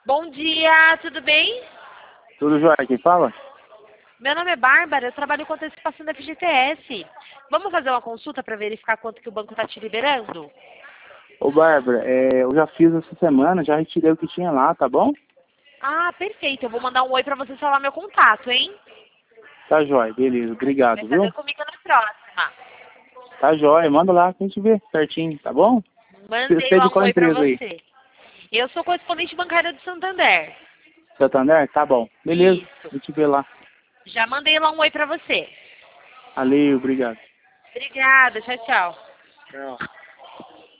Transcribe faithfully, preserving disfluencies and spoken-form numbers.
Bom dia, tudo bem? Tudo jóia, quem fala? Meu nome é Bárbara, eu trabalho com antecipação da F G T S. Vamos fazer uma consulta para verificar quanto que o banco está te liberando? Ô Bárbara, é, eu já fiz essa semana, já retirei o que tinha lá, tá bom? Ah, perfeito. Eu vou mandar um oi para você salvar meu contato, hein? Tá jóia, beleza, Vai obrigado, fazer viu? comigo na próxima. Tá jóia, manda lá que a gente vê certinho, tá bom? Você Mandei é de lá um qual oi para empresa aí? você. Eu sou correspondente bancária do Santander. Santander? Tá bom, beleza, Isso. a gente vê lá. Já mandei lá um oi para você. Valeu, obrigado. Obrigada, tchau, tchau. Tchau.